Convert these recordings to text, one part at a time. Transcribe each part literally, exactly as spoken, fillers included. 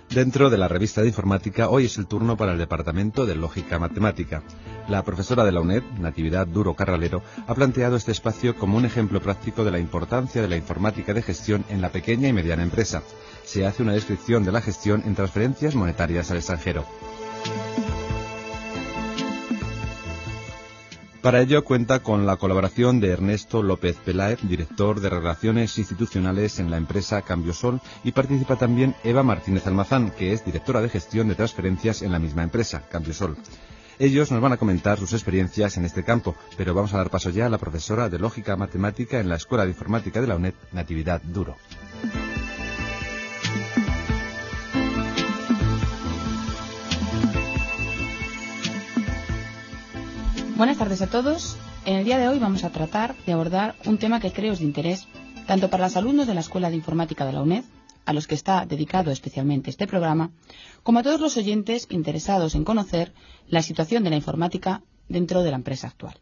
Dentro de la revista de informática, hoy es el turno para el departamento de lógica matemática. La profesora de la UNED, Natividad Duro Carralero, ha planteado este espacio como un ejemplo práctico de la importancia de la informática de gestión en la pequeña y mediana empresa. Se hace una descripción de la gestión en transferencias monetarias al extranjero. Para ello cuenta con la colaboración de Ernesto López Peláez, director de Relaciones Institucionales en la empresa Cambiosol, y participa también Eva Martínez Almazán, que es directora de gestión de transferencias en la misma empresa, Cambiosol. Ellos nos van a comentar sus experiencias en este campo, pero vamos a dar paso ya a la profesora de Lógica Matemática en la Escuela de Informática de la UNED, Natividad Duro. Buenas tardes a todos. En el día de hoy vamos a tratar de abordar un tema que creo es de interés tanto para los alumnos de la Escuela de Informática de la UNED, a los que está dedicado especialmente este programa, como a todos los oyentes interesados en conocer la situación de la informática dentro de la empresa actual.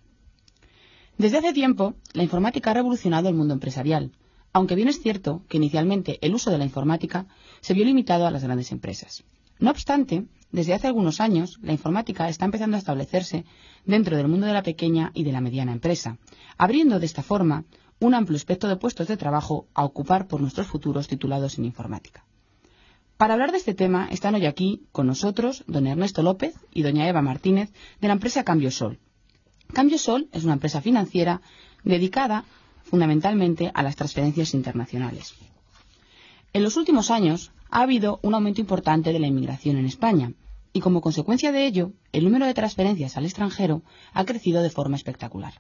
Desde hace tiempo, la informática ha revolucionado el mundo empresarial, aunque bien es cierto que inicialmente el uso de la informática se vio limitado a las grandes empresas. No obstante, desde hace algunos años, la informática está empezando a establecerse dentro del mundo de la pequeña y de la mediana empresa, abriendo de esta forma un amplio espectro de puestos de trabajo a ocupar por nuestros futuros titulados en informática. Para hablar de este tema están hoy aquí con nosotros don Ernesto López y doña Eva Martínez de la empresa Cambiosol. Cambiosol es una empresa financiera dedicada fundamentalmente a las transferencias internacionales. En los últimos años ha habido un aumento importante de la inmigración en España y como consecuencia de ello el número de transferencias al extranjero ha crecido de forma espectacular.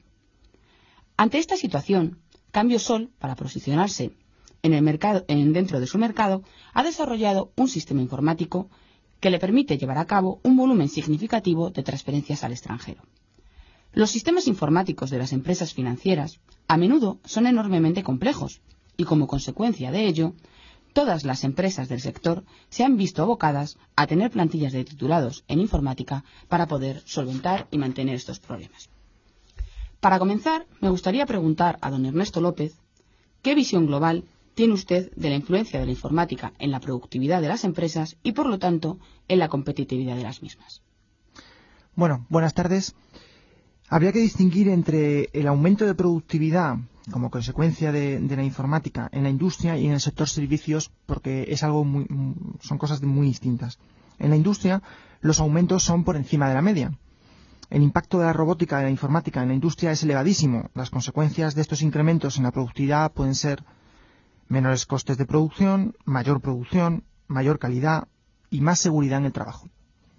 Ante esta situación, Cambiosol, para posicionarse en el mercado, en, dentro de su mercado, ha desarrollado un sistema informático que le permite llevar a cabo un volumen significativo de transferencias al extranjero. Los sistemas informáticos de las empresas financieras a menudo son enormemente complejos y como consecuencia de ello, todas las empresas del sector se han visto abocadas a tener plantillas de titulados en informática para poder solventar y mantener estos problemas. Para comenzar, me gustaría preguntar a don Ernesto López, ¿qué visión global tiene usted de la influencia de la informática en la productividad de las empresas y, por lo tanto, en la competitividad de las mismas? Bueno, buenas tardes. Habría que distinguir entre el aumento de productividad como consecuencia de, de la informática en la industria y en el sector servicios, porque es algo muy, son cosas muy distintas. En la industria, los aumentos son por encima de la media. El impacto de la robótica de la informática en la industria es elevadísimo. Las consecuencias de estos incrementos en la productividad pueden ser menores costes de producción, mayor producción, mayor calidad y más seguridad en el trabajo.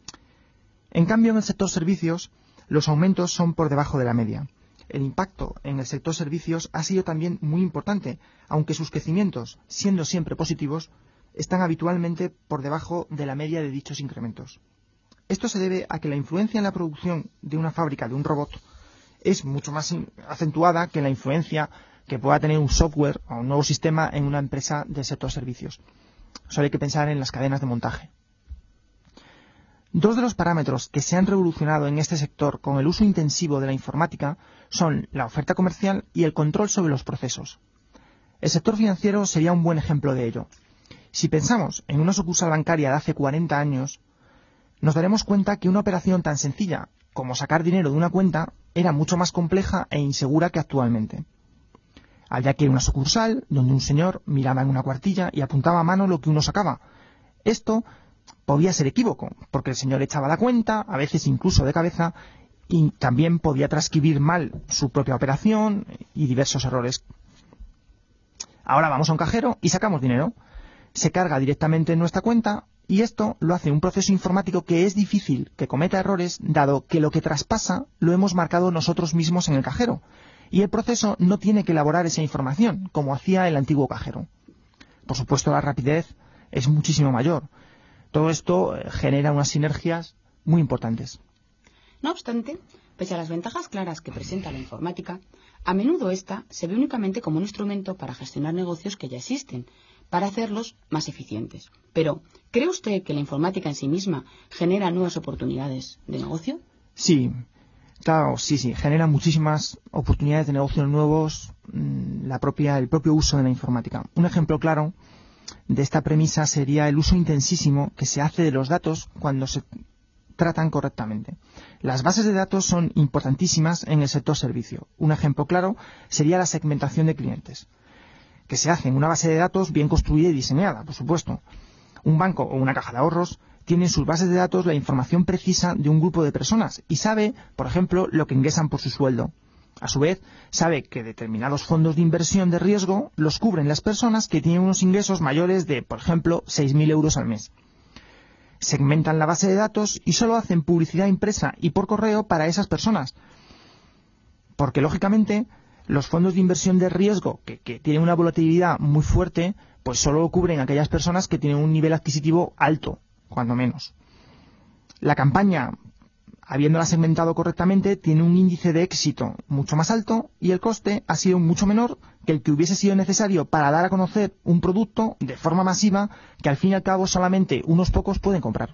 En cambio, en el sector servicios, los aumentos son por debajo de la media. El impacto en el sector servicios ha sido también muy importante, aunque sus crecimientos, siendo siempre positivos, están habitualmente por debajo de la media de dichos incrementos. Esto se debe a que la influencia en la producción de una fábrica de un robot es mucho más acentuada que la influencia que pueda tener un software o un nuevo sistema en una empresa del sector servicios. Solo hay que pensar en las cadenas de montaje. Dos de los parámetros que se han revolucionado en este sector con el uso intensivo de la informática son la oferta comercial y el control sobre los procesos. El sector financiero sería un buen ejemplo de ello. Si pensamos en una sucursal bancaria de hace cuarenta años, nos daremos cuenta que una operación tan sencilla como sacar dinero de una cuenta era mucho más compleja e insegura que actualmente. Había que ir a una sucursal donde un señor miraba en una cuartilla y apuntaba a mano lo que uno sacaba. Esto podía ser equívoco, porque el señor echaba la cuenta, a veces incluso de cabeza, y también podía transcribir mal su propia operación y diversos errores. Ahora vamos a un cajero y sacamos dinero. Se carga directamente en nuestra cuenta y esto lo hace un proceso informático que es difícil que cometa errores, dado que lo que traspasa lo hemos marcado nosotros mismos en el cajero. Y el proceso no tiene que elaborar esa información, como hacía el antiguo cajero. Por supuesto, la rapidez es muchísimo mayor. Todo esto genera unas sinergias muy importantes. No obstante, pese a las ventajas claras que presenta la informática, a menudo esta se ve únicamente como un instrumento para gestionar negocios que ya existen, para hacerlos más eficientes. Pero, ¿cree usted que la informática en sí misma genera nuevas oportunidades de negocio? Sí, claro, sí, sí, genera muchísimas oportunidades de negocio nuevos, la propia, el propio uso de la informática. Un ejemplo claro de esta premisa sería el uso intensísimo que se hace de los datos cuando se tratan correctamente. Las bases de datos son importantísimas en el sector servicio. Un ejemplo claro sería la segmentación de clientes, que se hace en una base de datos bien construida y diseñada, por supuesto. Un banco o una caja de ahorros tiene en sus bases de datos la información precisa de un grupo de personas y sabe, por ejemplo, lo que ingresan por su sueldo. A su vez, sabe que determinados fondos de inversión de riesgo los cubren las personas que tienen unos ingresos mayores de, por ejemplo, seis mil euros al mes. Segmentan la base de datos y solo hacen publicidad impresa y por correo para esas personas. Porque, lógicamente, los fondos de inversión de riesgo, que, que tienen una volatilidad muy fuerte, pues solo lo cubren aquellas personas que tienen un nivel adquisitivo alto, cuando menos. La campaña, habiéndola segmentado correctamente, tiene un índice de éxito mucho más alto y el coste ha sido mucho menor que el que hubiese sido necesario para dar a conocer un producto de forma masiva que al fin y al cabo solamente unos pocos pueden comprar.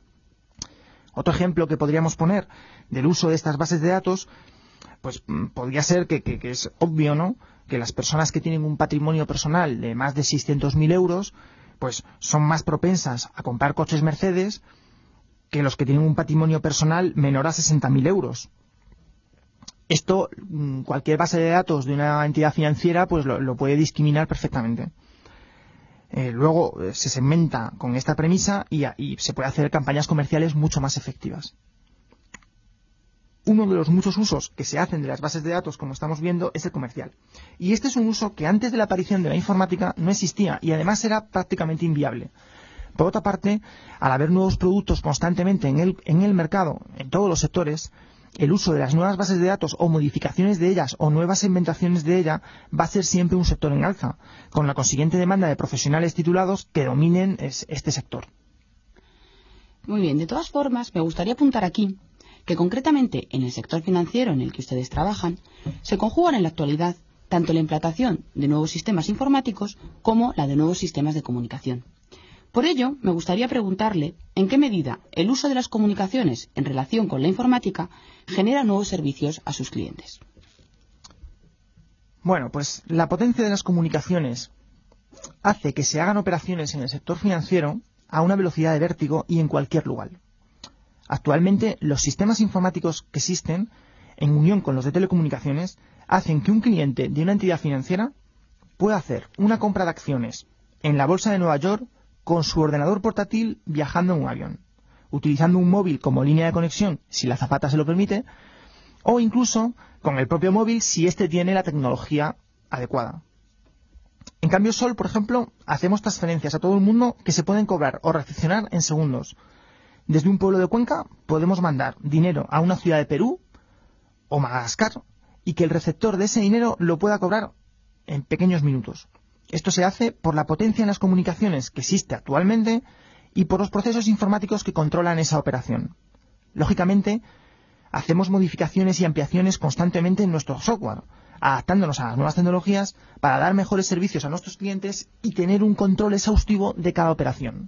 Otro ejemplo que podríamos poner del uso de estas bases de datos, pues podría ser que, que, que es obvio, ¿no?, que las personas que tienen un patrimonio personal de más de seiscientos mil euros, pues son más propensas a comprar coches Mercedes que los que tienen un patrimonio personal menor a sesenta mil euros. Esto, cualquier base de datos de una entidad financiera, pues lo, lo puede discriminar perfectamente. Eh, luego eh, se segmenta con esta premisa y, y se puede hacer campañas comerciales mucho más efectivas. Uno de los muchos usos que se hacen de las bases de datos, como estamos viendo, es el comercial. Y este es un uso que antes de la aparición de la informática no existía y además era prácticamente inviable. Por otra parte, al haber nuevos productos constantemente en el, en el mercado, en todos los sectores, el uso de las nuevas bases de datos o modificaciones de ellas o nuevas segmentaciones de ella va a ser siempre un sector en alza, con la consiguiente demanda de profesionales titulados que dominen es, este sector. Muy bien, de todas formas, me gustaría apuntar aquí que concretamente en el sector financiero en el que ustedes trabajan, se conjugan en la actualidad tanto la implantación de nuevos sistemas informáticos como la de nuevos sistemas de comunicación. Por ello, me gustaría preguntarle en qué medida el uso de las comunicaciones en relación con la informática genera nuevos servicios a sus clientes. Bueno, pues la potencia de las comunicaciones hace que se hagan operaciones en el sector financiero a una velocidad de vértigo y en cualquier lugar. Actualmente, los sistemas informáticos que existen, en unión con los de telecomunicaciones, hacen que un cliente de una entidad financiera pueda hacer una compra de acciones en la bolsa de Nueva York con su ordenador portátil viajando en un avión, utilizando un móvil como línea de conexión si la azafata se lo permite, o incluso con el propio móvil si éste tiene la tecnología adecuada. En Cambiosol, por ejemplo, hacemos transferencias a todo el mundo que se pueden cobrar o recepcionar en segundos. Desde un pueblo de Cuenca podemos mandar dinero a una ciudad de Perú o Madagascar y que el receptor de ese dinero lo pueda cobrar en pequeños minutos. Esto se hace por la potencia en las comunicaciones que existe actualmente y por los procesos informáticos que controlan esa operación. Lógicamente, hacemos modificaciones y ampliaciones constantemente en nuestro software, adaptándonos a las nuevas tecnologías para dar mejores servicios a nuestros clientes y tener un control exhaustivo de cada operación.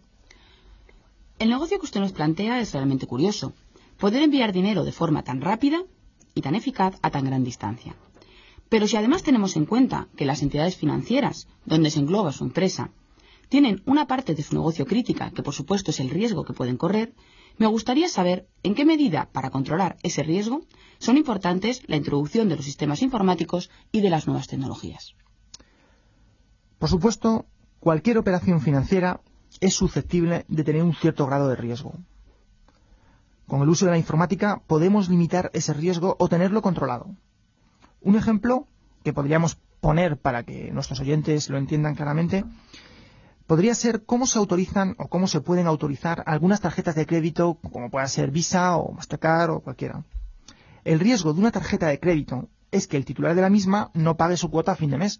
El negocio que usted nos plantea es realmente curioso. Poder enviar dinero de forma tan rápida y tan eficaz a tan gran distancia. Pero si además tenemos en cuenta que las entidades financieras, donde se engloba su empresa, tienen una parte de su negocio crítica, que por supuesto es el riesgo que pueden correr, me gustaría saber en qué medida, para controlar ese riesgo, son importantes la introducción de los sistemas informáticos y de las nuevas tecnologías. Por supuesto, cualquier operación financiera es susceptible de tener un cierto grado de riesgo. Con el uso de la informática podemos limitar ese riesgo o tenerlo controlado. Un ejemplo que podríamos poner para que nuestros oyentes lo entiendan claramente podría ser cómo se autorizan o cómo se pueden autorizar algunas tarjetas de crédito, como pueda ser Visa o Mastercard o cualquiera. El riesgo de una tarjeta de crédito es que el titular de la misma no pague su cuota a fin de mes.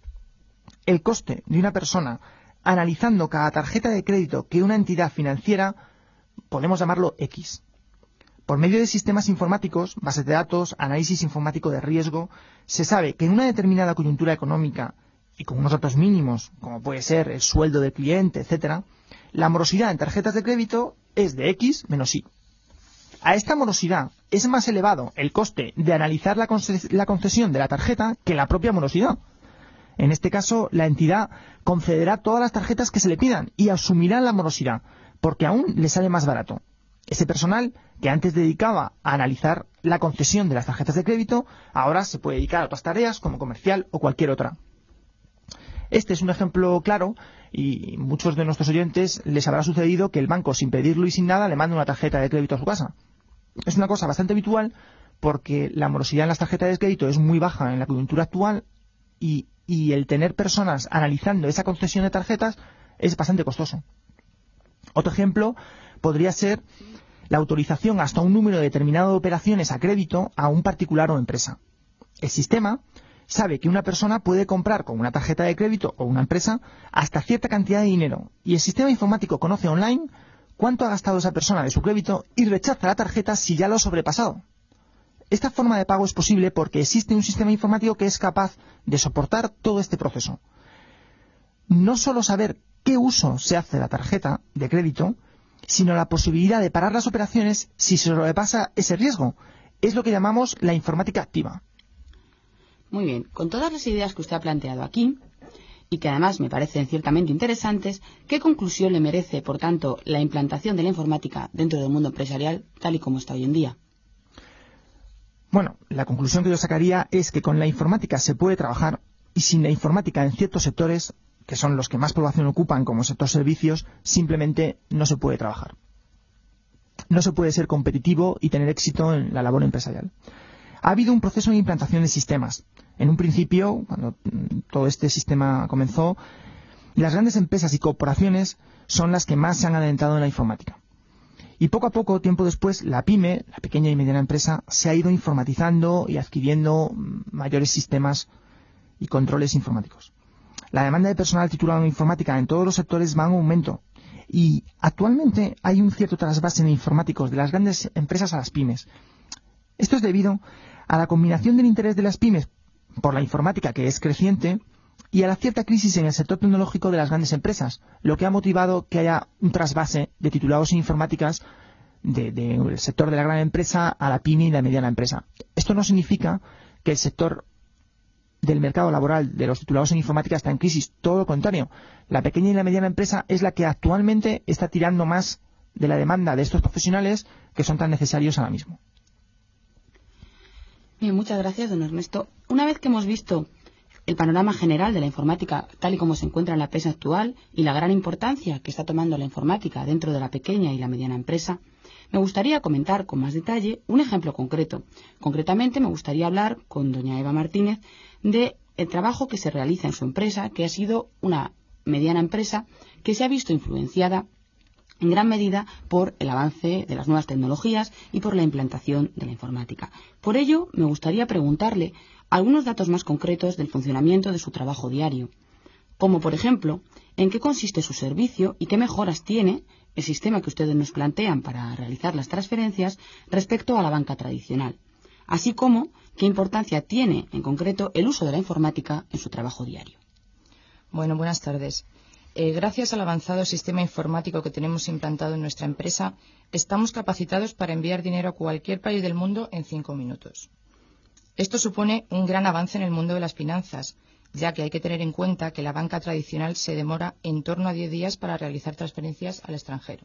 El coste de una persona analizando cada tarjeta de crédito que una entidad financiera, podemos llamarlo X. Por medio de sistemas informáticos, bases de datos, análisis informático de riesgo, se sabe que en una determinada coyuntura económica y con unos datos mínimos, como puede ser el sueldo del cliente, etcétera, la morosidad en tarjetas de crédito es de X menos Y. A esta morosidad es más elevado el coste de analizar la concesión de la tarjeta que la propia morosidad. En este caso, la entidad concederá todas las tarjetas que se le pidan y asumirá la morosidad, porque aún le sale más barato. Ese personal que antes dedicaba a analizar la concesión de las tarjetas de crédito, ahora se puede dedicar a otras tareas como comercial o cualquier otra. Este es un ejemplo claro y muchos de nuestros oyentes les habrá sucedido que el banco, sin pedirlo y sin nada, le manda una tarjeta de crédito a su casa. Es una cosa bastante habitual porque la morosidad en las tarjetas de crédito es muy baja en la coyuntura actual y, y el tener personas analizando esa concesión de tarjetas es bastante costoso. Otro ejemplo podría ser la autorización hasta un número determinado de operaciones a crédito a un particular o empresa. El sistema sabe que una persona puede comprar con una tarjeta de crédito o una empresa hasta cierta cantidad de dinero y el sistema informático conoce online cuánto ha gastado esa persona de su crédito y rechaza la tarjeta si ya lo ha sobrepasado. Esta forma de pago es posible porque existe un sistema informático que es capaz de soportar todo este proceso. No solo saber qué uso se hace de la tarjeta de crédito, sino la posibilidad de parar las operaciones si se sobrepasa ese riesgo. Es lo que llamamos la informática activa. Muy bien, con todas las ideas que usted ha planteado aquí, y que además me parecen ciertamente interesantes, ¿qué conclusión le merece, por tanto, la implantación de la informática dentro del mundo empresarial tal y como está hoy en día? Bueno, la conclusión que yo sacaría es que con la informática se puede trabajar y sin la informática en ciertos sectores, que son los que más población ocupan como sector servicios, simplemente no se puede trabajar. No se puede ser competitivo y tener éxito en la labor empresarial. Ha habido un proceso de implantación de sistemas. En un principio, cuando todo este sistema comenzó, las grandes empresas y corporaciones son las que más se han adentrado en la informática. Y poco a poco, tiempo después, la pyme, la pequeña y mediana empresa, se ha ido informatizando y adquiriendo mayores sistemas y controles informáticos. La demanda de personal titulado en informática en todos los sectores va en aumento y actualmente hay un cierto trasvase en informáticos de las grandes empresas a las pymes. Esto es debido a la combinación del interés de las pymes por la informática, que es creciente, y a la cierta crisis en el sector tecnológico de las grandes empresas, lo que ha motivado que haya un trasvase de titulados en informáticas del de, de sector de la gran empresa a la pyme y la mediana empresa. Esto no significa que el sector del mercado laboral de los titulados en informática está en crisis, todo lo contrario. La pequeña y la mediana empresa es la que actualmente está tirando más de la demanda de estos profesionales que son tan necesarios ahora mismo. Bien, muchas gracias, don Ernesto. Una vez que hemos visto el panorama general de la informática tal y como se encuentra en la empresa actual y la gran importancia que está tomando la informática dentro de la pequeña y la mediana empresa, me gustaría comentar con más detalle un ejemplo concreto. Concretamente, me gustaría hablar con doña Eva Martínez de el trabajo que se realiza en su empresa, que ha sido una mediana empresa que se ha visto influenciada en gran medida por el avance de las nuevas tecnologías y por la implantación de la informática. Por ello, me gustaría preguntarle algunos datos más concretos del funcionamiento de su trabajo diario, como por ejemplo, en qué consiste su servicio y qué mejoras tiene el sistema que ustedes nos plantean para realizar las transferencias respecto a la banca tradicional, así como qué importancia tiene en concreto el uso de la informática en su trabajo diario. Bueno, buenas tardes. Eh, gracias al avanzado sistema informático que tenemos implantado en nuestra empresa, estamos capacitados para enviar dinero a cualquier país del mundo en cinco minutos. Esto supone un gran avance en el mundo de las finanzas, ya que hay que tener en cuenta que la banca tradicional se demora en torno a diez días para realizar transferencias al extranjero.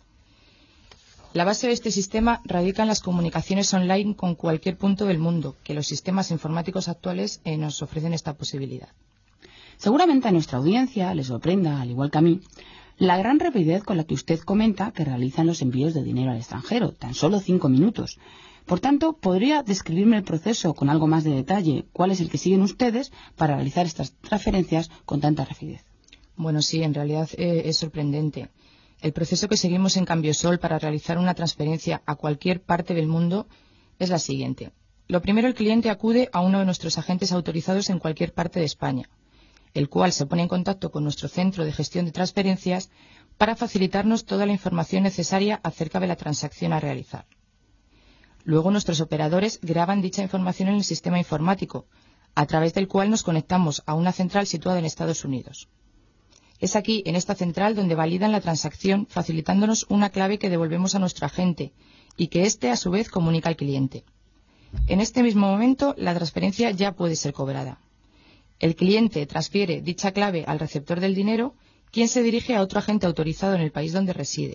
La base de este sistema radica en las comunicaciones online con cualquier punto del mundo, que los sistemas informáticos actuales eh, nos ofrecen esta posibilidad. Seguramente a nuestra audiencia le sorprenda, al igual que a mí, la gran rapidez con la que usted comenta que realizan los envíos de dinero al extranjero, tan solo cinco minutos. Por tanto, ¿podría describirme el proceso con algo más de detalle? ¿Cuál es el que siguen ustedes para realizar estas transferencias con tanta rapidez? Bueno, sí, en realidad eh, es sorprendente. El proceso que seguimos en Cambiosol para realizar una transferencia a cualquier parte del mundo es la siguiente. Lo primero, el cliente acude a uno de nuestros agentes autorizados en cualquier parte de España, el cual se pone en contacto con nuestro centro de gestión de transferencias para facilitarnos toda la información necesaria acerca de la transacción a realizar. Luego nuestros operadores graban dicha información en el sistema informático, a través del cual nos conectamos a una central situada en Estados Unidos. Es aquí, en esta central, donde validan la transacción, facilitándonos una clave que devolvemos a nuestro agente y que éste, a su vez, comunica al cliente. En este mismo momento, la transferencia ya puede ser cobrada. El cliente transfiere dicha clave al receptor del dinero, quien se dirige a otro agente autorizado en el país donde reside.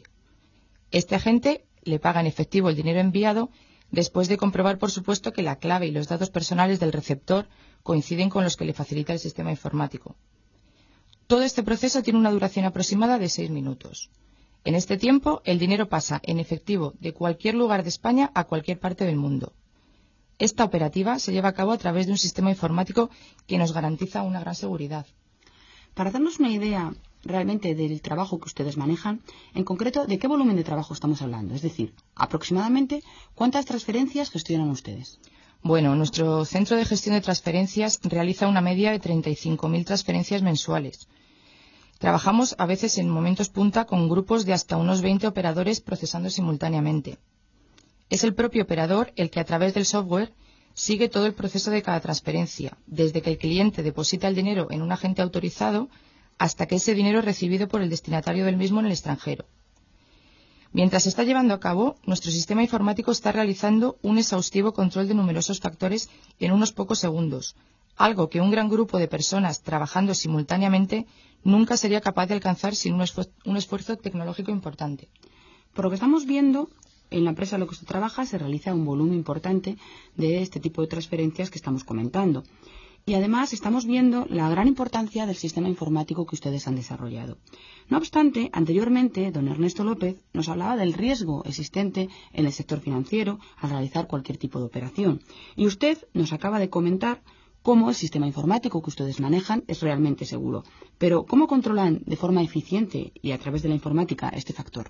Este agente le paga en efectivo el dinero enviado, después de comprobar, por supuesto, que la clave y los datos personales del receptor coinciden con los que le facilita el sistema informático. Todo este proceso tiene una duración aproximada de seis minutos. En este tiempo, el dinero pasa en efectivo de cualquier lugar de España a cualquier parte del mundo. Esta operativa se lleva a cabo a través de un sistema informático que nos garantiza una gran seguridad. Para darnos una idea realmente del trabajo que ustedes manejan, en concreto, ¿de qué volumen de trabajo estamos hablando? Es decir, aproximadamente, ¿cuántas transferencias gestionan ustedes? Bueno, nuestro centro de gestión de transferencias realiza una media de treinta y cinco mil transferencias mensuales. Trabajamos a veces en momentos punta con grupos de hasta unos veinte operadores procesando simultáneamente. Es el propio operador el que a través del software sigue todo el proceso de cada transferencia, desde que el cliente deposita el dinero en un agente autorizado hasta que ese dinero es recibido por el destinatario del mismo en el extranjero. Mientras se está llevando a cabo, nuestro sistema informático está realizando un exhaustivo control de numerosos factores en unos pocos segundos, algo que un gran grupo de personas trabajando simultáneamente nunca sería capaz de alcanzar sin un, esfuer- un esfuerzo tecnológico importante. Por lo que estamos viendo, en la empresa en la que usted trabaja se realiza un volumen importante de este tipo de transferencias que estamos comentando. Y además estamos viendo la gran importancia del sistema informático que ustedes han desarrollado. No obstante, anteriormente, don Ernesto López nos hablaba del riesgo existente en el sector financiero al realizar cualquier tipo de operación. Y usted nos acaba de comentar cómo el sistema informático que ustedes manejan es realmente seguro. Pero, ¿cómo controlan de forma eficiente y a través de la informática este factor?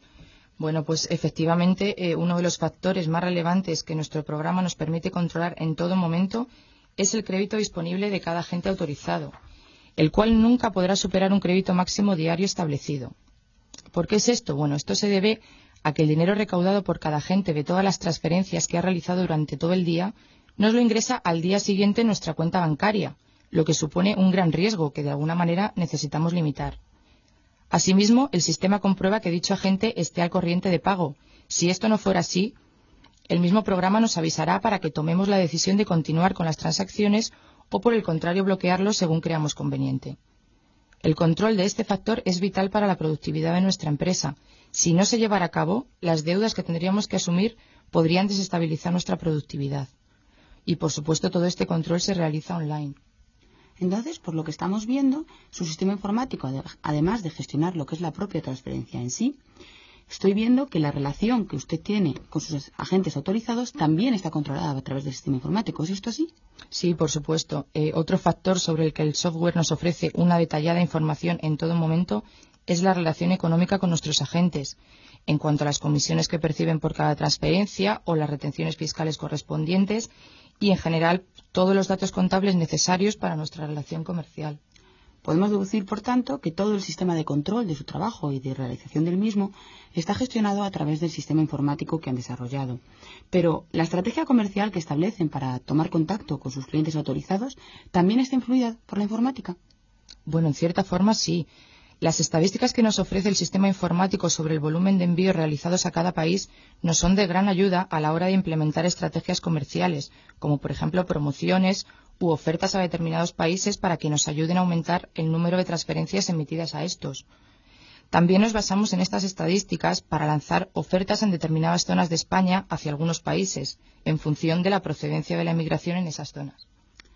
Bueno, pues efectivamente eh, uno de los factores más relevantes que nuestro programa nos permite controlar en todo momento es el crédito disponible de cada agente autorizado, el cual nunca podrá superar un crédito máximo diario establecido. ¿Por qué es esto? Bueno, esto se debe a que el dinero recaudado por cada agente de todas las transferencias que ha realizado durante todo el día nos lo ingresa al día siguiente en nuestra cuenta bancaria, lo que supone un gran riesgo que de alguna manera necesitamos limitar. Asimismo, el sistema comprueba que dicho agente esté al corriente de pago. Si esto no fuera así, el mismo programa nos avisará para que tomemos la decisión de continuar con las transacciones o, por el contrario, bloquearlo según creamos conveniente. El control de este factor es vital para la productividad de nuestra empresa. Si no se llevara a cabo, las deudas que tendríamos que asumir podrían desestabilizar nuestra productividad. Y, por supuesto, todo este control se realiza online. Entonces, por lo que estamos viendo, su sistema informático, además de gestionar lo que es la propia transferencia en sí, estoy viendo que la relación que usted tiene con sus agentes autorizados también está controlada a través del sistema informático. ¿Es esto así? Sí, por supuesto. Eh, otro factor sobre el que el software nos ofrece una detallada información en todo momento es la relación económica con nuestros agentes, en cuanto a las comisiones que perciben por cada transferencia o las retenciones fiscales correspondientes y, en general, todos los datos contables necesarios para nuestra relación comercial. Podemos deducir, por tanto, que todo el sistema de control de su trabajo y de realización del mismo está gestionado a través del sistema informático que han desarrollado. Pero la estrategia comercial que establecen para tomar contacto con sus clientes autorizados también está influida por la informática. Bueno, en cierta forma sí. Las estadísticas que nos ofrece el sistema informático sobre el volumen de envíos realizados a cada país nos son de gran ayuda a la hora de implementar estrategias comerciales, como por ejemplo promociones u ofertas a determinados países para que nos ayuden a aumentar el número de transferencias emitidas a estos. También nos basamos en estas estadísticas para lanzar ofertas en determinadas zonas de España hacia algunos países, en función de la procedencia de la emigración en esas zonas.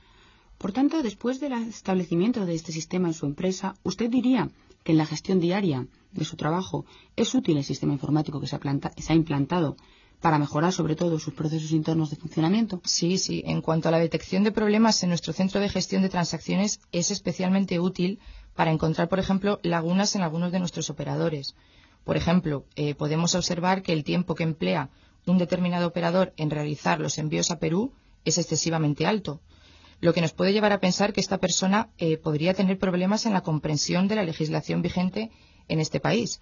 Por tanto, después del establecimiento de este sistema en su empresa, ¿usted diría que en la gestión diaria de su trabajo es útil el sistema informático que se ha, planta, se ha implantado para mejorar sobre todo sus procesos internos de funcionamiento? Sí, sí. En cuanto a la detección de problemas en nuestro centro de gestión de transacciones, es especialmente útil para encontrar, por ejemplo, lagunas en algunos de nuestros operadores. Por ejemplo, eh, podemos observar que el tiempo que emplea un determinado operador en realizar los envíos a Perú es excesivamente alto, lo que nos puede llevar a pensar que esta persona eh, podría tener problemas en la comprensión de la legislación vigente en este país.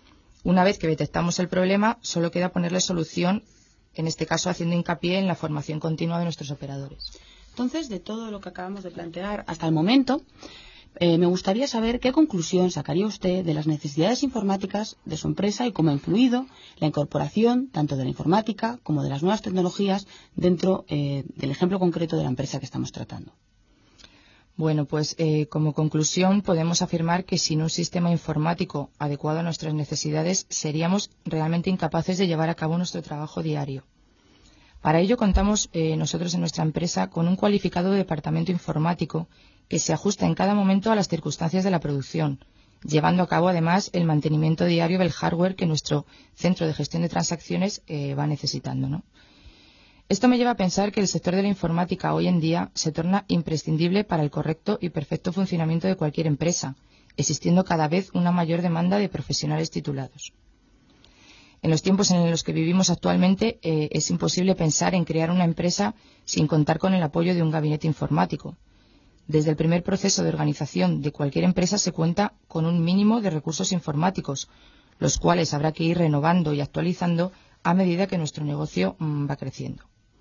Una vez que detectamos el problema, solo queda ponerle solución, en este caso haciendo hincapié en la formación continua de nuestros operadores. Entonces, de todo lo que acabamos de plantear hasta el momento, eh, me gustaría saber qué conclusión sacaría usted de las necesidades informáticas de su empresa y cómo ha influido la incorporación tanto de la informática como de las nuevas tecnologías dentro eh, del ejemplo concreto de la empresa que estamos tratando. Bueno, pues eh, como conclusión podemos afirmar que sin un sistema informático adecuado a nuestras necesidades seríamos realmente incapaces de llevar a cabo nuestro trabajo diario. Para ello contamos eh, nosotros en nuestra empresa con un cualificado departamento informático que se ajusta en cada momento a las circunstancias de la producción, llevando a cabo además el mantenimiento diario del hardware que nuestro centro de gestión de transacciones eh, va necesitando, ¿no? Esto me lleva a pensar que el sector de la informática hoy en día se torna imprescindible para el correcto y perfecto funcionamiento de cualquier empresa, existiendo cada vez una mayor demanda de profesionales titulados. En los tiempos en los que vivimos actualmente eh, es imposible pensar en crear una empresa sin contar con el apoyo de un gabinete informático. Desde el primer proceso de organización de cualquier empresa se cuenta con un mínimo de recursos informáticos, los cuales habrá que ir renovando y actualizando a medida que nuestro negocio mmm, va creciendo.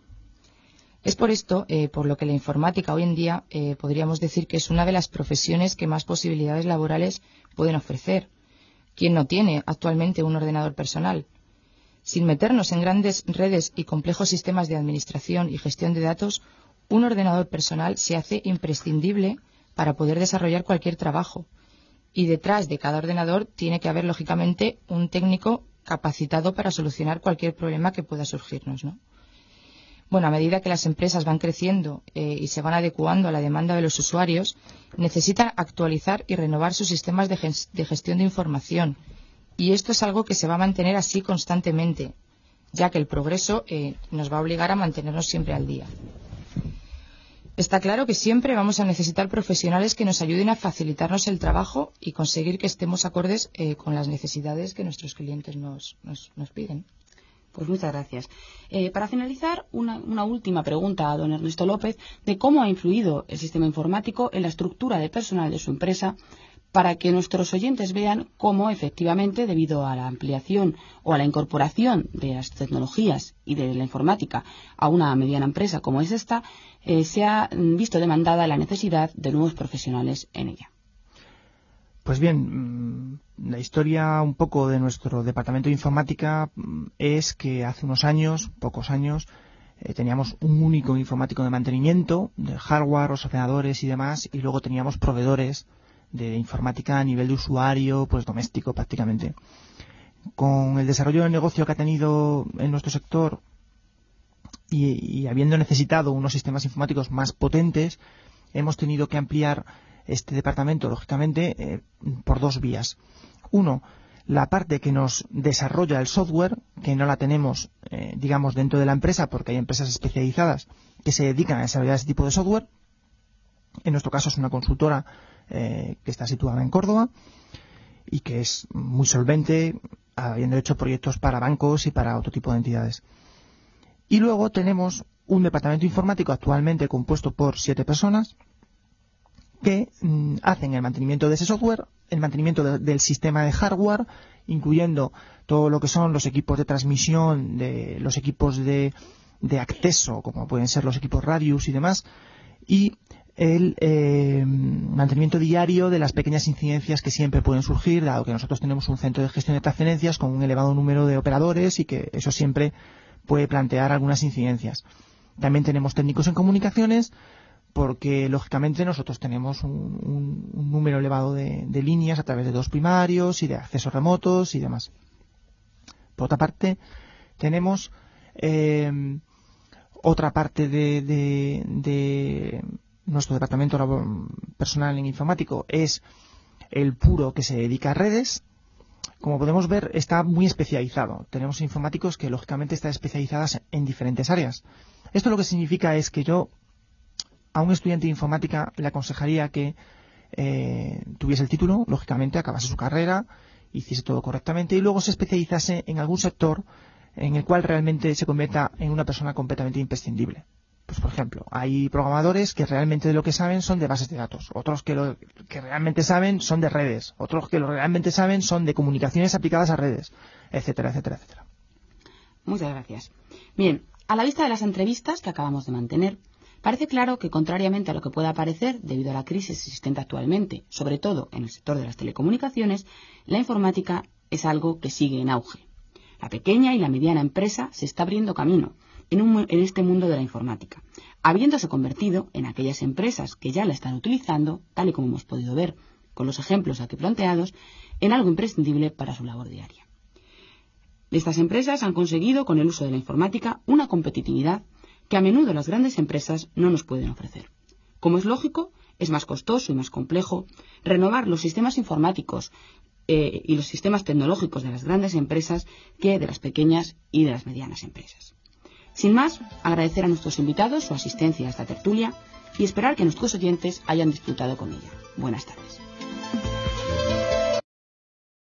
Es por esto, eh, por lo que la informática hoy en día eh, podríamos decir que es una de las profesiones que más posibilidades laborales pueden ofrecer. ¿Quién no tiene actualmente un ordenador personal? Sin meternos en grandes redes y complejos sistemas de administración y gestión de datos, un ordenador personal se hace imprescindible para poder desarrollar cualquier trabajo. Y detrás de cada ordenador tiene que haber, lógicamente, un técnico capacitado para solucionar cualquier problema que pueda surgirnos, ¿no? Bueno, a medida que las empresas van creciendo eh, y se van adecuando a la demanda de los usuarios, necesitan actualizar y renovar sus sistemas de, ges- de gestión de información. Y esto es algo que se va a mantener así constantemente, ya que el progreso eh, nos va a obligar a mantenernos siempre al día. Está claro que siempre vamos a necesitar profesionales que nos ayuden a facilitarnos el trabajo y conseguir que estemos acordes eh, con las necesidades que nuestros clientes nos, nos, nos piden. Pues muchas gracias. Eh, para finalizar, una, una última pregunta a don Ernesto López de cómo ha influido el sistema informático en la estructura de personal de su empresa para que nuestros oyentes vean cómo efectivamente, debido a la ampliación o a la incorporación de las tecnologías y de la informática a una mediana empresa como es esta, eh, se ha visto demandada la necesidad de nuevos profesionales en ella. Pues bien, la historia un poco de nuestro departamento de informática es que hace unos años, pocos años, eh, teníamos un único informático de mantenimiento, de hardware, los ordenadores y demás, y luego teníamos proveedores de informática a nivel de usuario, pues doméstico prácticamente. Con el desarrollo del negocio que ha tenido en nuestro sector y, y habiendo necesitado unos sistemas informáticos más potentes, hemos tenido que ampliar este departamento, lógicamente, eh, por dos vías. Uno, la parte que nos desarrolla el software, que no la tenemos, eh, digamos, dentro de la empresa, porque hay empresas especializadas que se dedican a desarrollar ese tipo de software. En nuestro caso es una consultora eh, que está situada en Córdoba y que es muy solvente, habiendo hecho proyectos para bancos y para otro tipo de entidades. Y luego tenemos un departamento informático actualmente compuesto por siete personas, que mm, hacen el mantenimiento de ese software, el mantenimiento de, del sistema de hardware, incluyendo todo lo que son los equipos de transmisión, de los equipos de, de acceso, como pueden ser los equipos Radius y demás, y el eh, mantenimiento diario de las pequeñas incidencias que siempre pueden surgir, dado que nosotros tenemos un centro de gestión de transferencias con un elevado número de operadores y que eso siempre puede plantear algunas incidencias. También tenemos técnicos en comunicaciones, porque lógicamente nosotros tenemos un, un, un número elevado de, de líneas a través de dos primarios y de accesos remotos y demás. Por otra parte, tenemos eh, otra parte de, de, de nuestro departamento personal en informático, es el puro que se dedica a redes. Como podemos ver, está muy especializado. Tenemos informáticos que lógicamente están especializadas en diferentes áreas. Esto lo que significa es que yo a un estudiante de informática le aconsejaría que eh, tuviese el título, lógicamente acabase su carrera, hiciese todo correctamente y luego se especializase en algún sector en el cual realmente se convierta en una persona completamente imprescindible. Pues por ejemplo, hay programadores que realmente de lo que saben son de bases de datos, otros que lo que realmente saben son de redes, otros que lo realmente saben son de comunicaciones aplicadas a redes, etcétera, etcétera, etcétera. Muchas gracias. Bien, a la vista de las entrevistas que acabamos de mantener, parece claro que, contrariamente a lo que pueda parecer debido a la crisis existente actualmente, sobre todo en el sector de las telecomunicaciones, la informática es algo que sigue en auge. La pequeña y la mediana empresa se está abriendo camino en, un, en este mundo de la informática, habiéndose convertido en aquellas empresas que ya la están utilizando, tal y como hemos podido ver con los ejemplos aquí planteados, en algo imprescindible para su labor diaria. Estas empresas han conseguido, con el uso de la informática, una competitividad que a menudo las grandes empresas no nos pueden ofrecer. Como es lógico, es más costoso y más complejo renovar los sistemas informáticos eh, y los sistemas tecnológicos de las grandes empresas que de las pequeñas y de las medianas empresas. Sin más, agradecer a nuestros invitados su asistencia a esta tertulia y esperar que nuestros oyentes hayan disfrutado con ella. Buenas tardes.